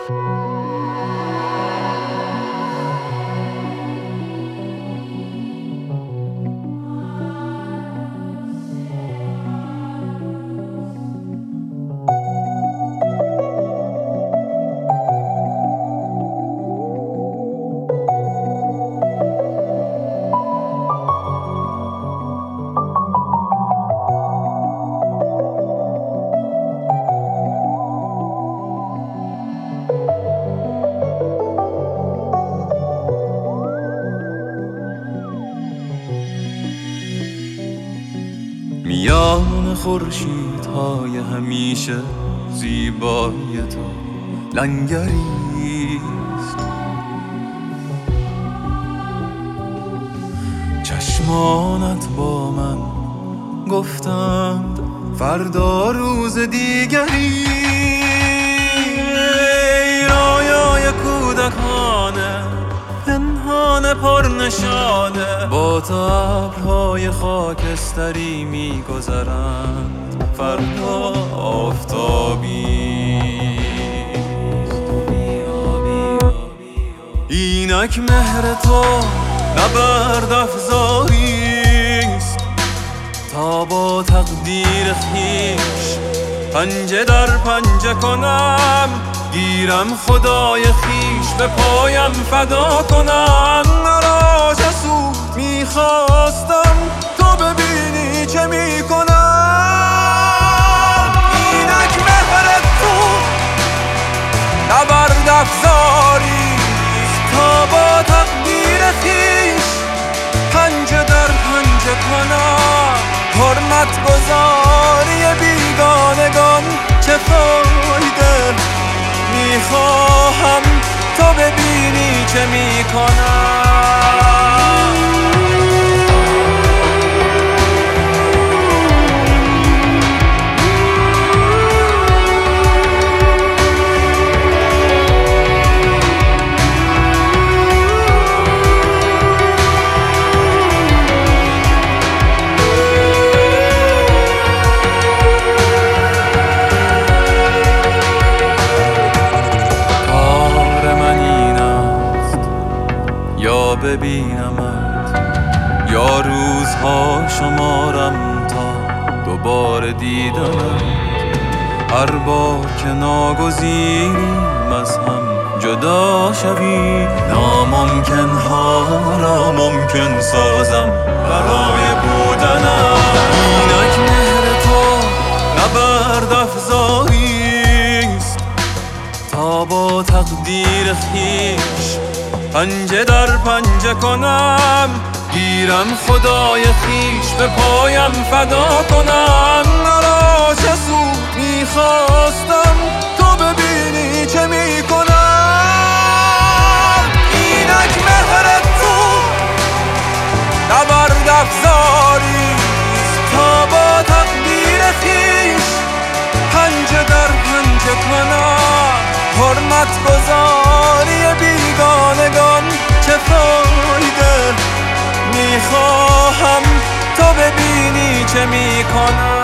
میان خورشیدهای همیشه زیبایی تو لنگریست. چشمانت با من گفتند فردا روز دیگری. رویای کودکانه پنهان پرنشانه با تو ابرهای خاکستری می‌گذرند. فردا آفتابی اینک مهر تو نبرد افزاریست تا با تقدیر خویش پنجه در پنجه کنم. گیرم خدای خویش به پایم فدا کنم. مرا جسور میخواستم تو ببینی چه میکنم. اینک مهر تو نبرد افزاریست تا با تقدیر خویش پنجه در پنجه کنم. حرمت گذاری بیگانگان چه فایده؟ میخواهم تو ببینی چه میکنم. یا ببینمت یا روزها شمارم تا دوباره دیدمت. هر بار که ناگزیریم از هم جدا شوی ناممکن ها را ممکن سازم برای بودنم. اینک مهر تو نبرد افزاریست تا با تقدیر خویش پنجه در پنجه کنم. گیرم خدای خویش به پایم فدا کنم. مرا جسور میخواستم تو ببینی چه میکنم. اینک مهر تو نبرد افزاریست تا با تقدیر خویش پنجه در پنجه کنم. حرمت گذاری بیگانگان چه فایده؟ میخواهم تو ببینی چه میکنم.